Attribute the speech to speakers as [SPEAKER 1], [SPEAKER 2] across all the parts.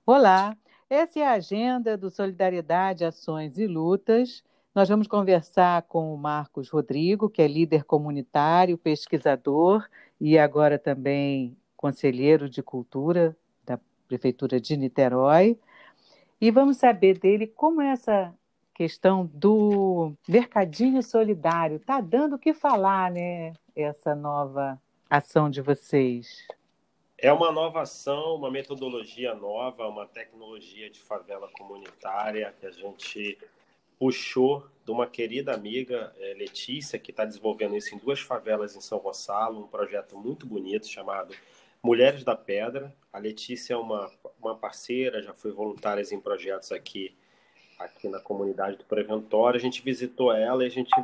[SPEAKER 1] Olá, essa é a agenda do Solidariedade, Ações e Lutas. Nós vamos conversar com o Marcos Rodrigo, que é líder comunitário, pesquisador e agora também conselheiro de cultura da Prefeitura de Niterói. E vamos saber dele como é essa questão do mercadinho solidário. Está dando o que falar, né? Essa nova ação de vocês.
[SPEAKER 2] É uma nova ação, uma metodologia nova, uma tecnologia de favela comunitária que a gente puxou de uma querida amiga, Letícia, que está desenvolvendo isso em duas favelas em São Gonçalo, um projeto muito bonito chamado Mulheres da Pedra. A Letícia é uma parceira, já foi voluntária em projetos aqui na comunidade do Preventório. A gente visitou ela e a gente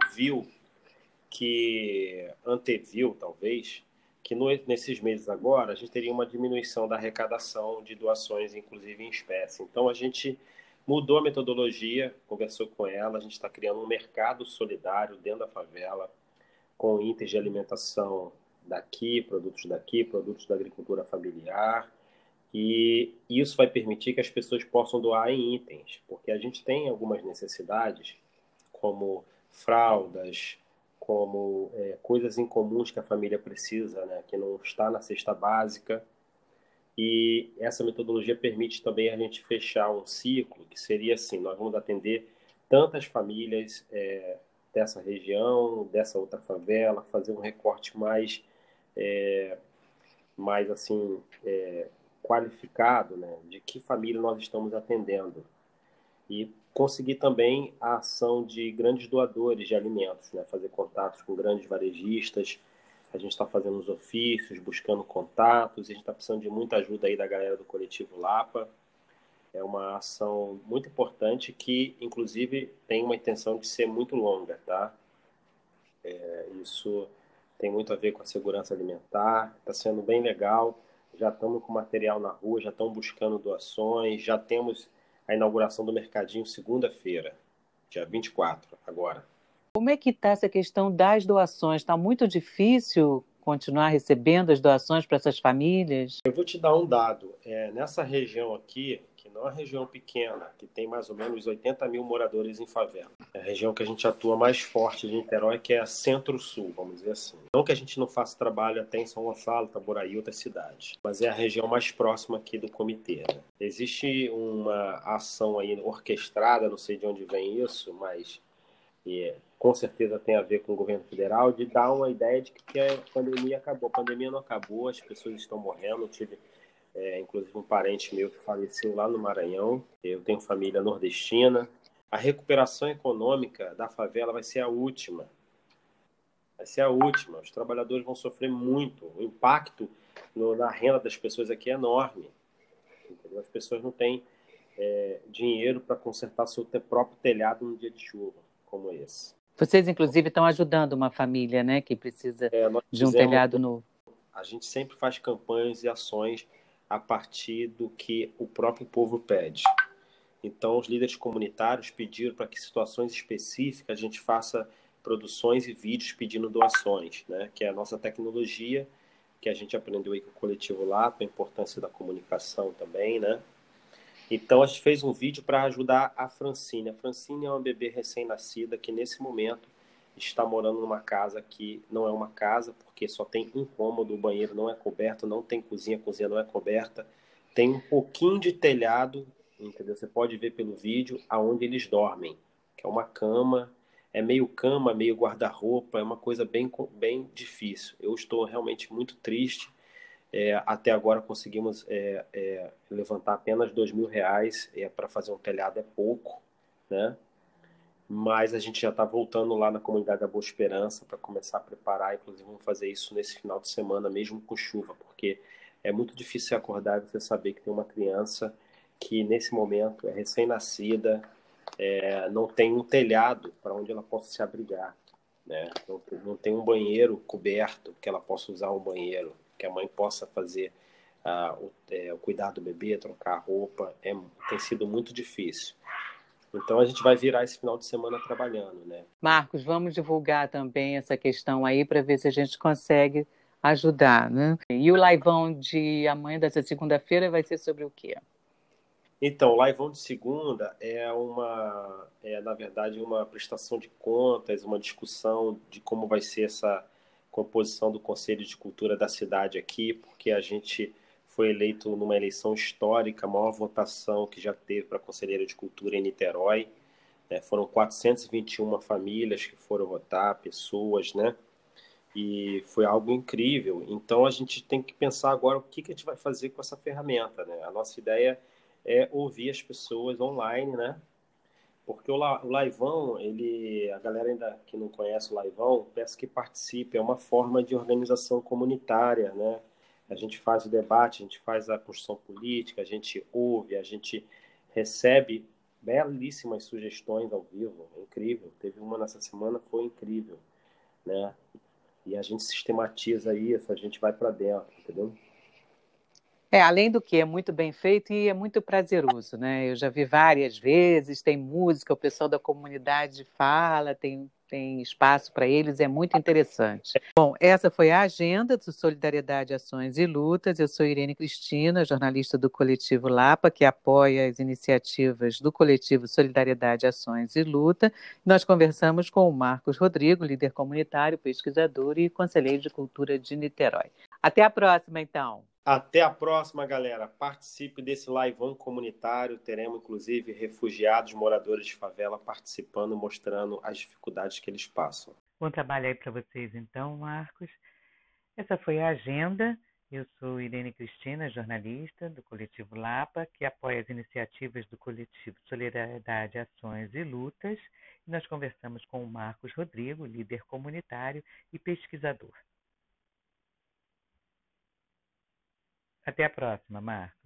[SPEAKER 2] anteviu, talvez, que nesses meses agora a gente teria uma diminuição da arrecadação de doações, inclusive em espécie. Então a gente mudou a metodologia, conversou com ela, a gente está criando um mercado solidário dentro da favela, com itens de alimentação daqui, produtos da agricultura familiar, e isso vai permitir que as pessoas possam doar em itens, porque a gente tem algumas necessidades, como fraldas, como coisas incomuns que a família precisa, né, que não está na cesta básica. E essa metodologia permite também a gente fechar um ciclo, que seria assim, nós vamos atender tantas famílias dessa região, dessa outra favela, fazer um recorte mais assim, qualificado, né, de que família nós estamos atendendo. E conseguir também a ação de grandes doadores de alimentos, né? Fazer contatos com grandes varejistas. A gente está fazendo os ofícios, buscando contatos, e a gente está precisando de muita ajuda aí da galera do Coletivo Lapa. É uma ação muito importante que, inclusive, tem uma intenção de ser muito longa, tá? Isso tem muito a ver com a segurança alimentar, está sendo bem legal. Já estamos com material na rua, já estamos buscando doações, já temos a inauguração do mercadinho segunda-feira, dia 24, agora.
[SPEAKER 1] Como é que está essa questão das doações? Está muito difícil continuar recebendo as doações para essas famílias?
[SPEAKER 2] Eu vou te dar um dado. Nessa região aqui, que não é uma região pequena, que tem mais ou menos 80 mil moradores em favela. É a região que a gente atua mais forte de Niterói, que é a Centro-Sul, vamos dizer assim. Não que a gente não faça trabalho até em São Gonçalo, Itaboraí, outras cidades, mas é a região mais próxima aqui do comitê, né? Existe uma ação aí orquestrada, não sei de onde vem isso, mas com certeza tem a ver com o governo federal, de dar uma ideia de que a pandemia acabou. A pandemia não acabou, as pessoas estão morrendo. Eu tive, inclusive, um parente meu que faleceu lá no Maranhão. Eu tenho família nordestina. A recuperação econômica da favela vai ser a última. Vai ser a última. Os trabalhadores vão sofrer muito. O impacto na renda das pessoas aqui é enorme. Entendeu? As pessoas não têm dinheiro para consertar seu próprio telhado num dia de chuva como esse.
[SPEAKER 1] Vocês, inclusive, estão ajudando uma família, né, que precisa
[SPEAKER 2] Nós
[SPEAKER 1] de um
[SPEAKER 2] fizemos,
[SPEAKER 1] telhado novo.
[SPEAKER 2] a gente sempre faz campanhas e ações a partir do que o próprio povo pede. Então, os líderes comunitários pediram para que em situações específicas a gente faça produções e vídeos pedindo doações, né? Que é a nossa tecnologia, que a gente aprendeu aí com o Coletivo Lapa, a importância da comunicação também, né? Então, a gente fez um vídeo para ajudar a Francine. A Francine é uma bebê recém-nascida que, nesse momento, está morando numa casa que não é uma casa, porque só tem um cômodo, o banheiro não é coberto, não tem cozinha, a cozinha não é coberta. Tem um pouquinho de telhado, entendeu? Você pode ver pelo vídeo aonde eles dormem, que é uma cama, meio guarda-roupa, é uma coisa bem difícil. Eu estou realmente muito triste. Até agora conseguimos levantar apenas R$ 2.000, para fazer um telhado é pouco, né? Mas a gente já está voltando lá na comunidade da Boa Esperança para começar a preparar, inclusive vamos fazer isso nesse final de semana, mesmo com chuva, porque é muito difícil acordar e você saber que tem uma criança que nesse momento é recém-nascida, não tem um telhado para onde ela possa se abrigar, né? Não tem um banheiro coberto que ela possa usar um banheiro, que a mãe possa fazer o cuidado do bebê, trocar a roupa. Tem sido muito difícil. Então a gente vai virar esse final de semana trabalhando, né?
[SPEAKER 1] Marcos, vamos divulgar também essa questão aí para ver se a gente consegue ajudar, né? E o laivão de amanhã, dessa segunda-feira, vai ser sobre o quê?
[SPEAKER 2] Então, o Laivão de Segunda na verdade, uma prestação de contas, uma discussão de como vai ser essa composição do Conselho de Cultura da cidade aqui, porque a gente foi eleito numa eleição histórica, a maior votação que já teve para Conselheiro de Cultura em Niterói, né? Foram 421 famílias que foram votar, pessoas, né? E foi algo incrível. Então a gente tem que pensar agora o que a gente vai fazer com essa ferramenta, né? A nossa ideia é ouvir as pessoas online, né? Porque o Laivão, a galera ainda que não conhece o Laivão, peço que participe, é uma forma de organização comunitária, né? A gente faz o debate, a gente faz a construção política, a gente ouve, a gente recebe belíssimas sugestões ao vivo, é incrível. Teve uma nessa semana, foi incrível, né? E a gente sistematiza isso, a gente vai para dentro, entendeu?
[SPEAKER 1] Além do que é muito bem feito e é muito prazeroso, né? Eu já vi várias vezes, tem música, o pessoal da comunidade fala, tem espaço para eles, é muito interessante. Bom, essa foi a agenda do Solidariedade, Ações e Lutas. Eu sou Irene Cristina, jornalista do Coletivo Lapa, que apoia as iniciativas do Coletivo Solidariedade, Ações e Luta. Nós conversamos com o Marcos Rodrigo, líder comunitário, pesquisador e conselheiro de cultura de Niterói. Até a próxima, então.
[SPEAKER 2] Até a próxima, galera. Participe desse liveão comunitário. Teremos, inclusive, refugiados, moradores de favela participando, mostrando as dificuldades que eles passam.
[SPEAKER 1] Bom trabalho aí para vocês, então, Marcos. Essa foi a agenda. Eu sou Irene Cristina, jornalista do Coletivo Lapa, que apoia as iniciativas do Coletivo Solidariedade, Ações e Lutas. E nós conversamos com o Marcos Rodrigo, líder comunitário e pesquisador. Até a próxima, Marcos.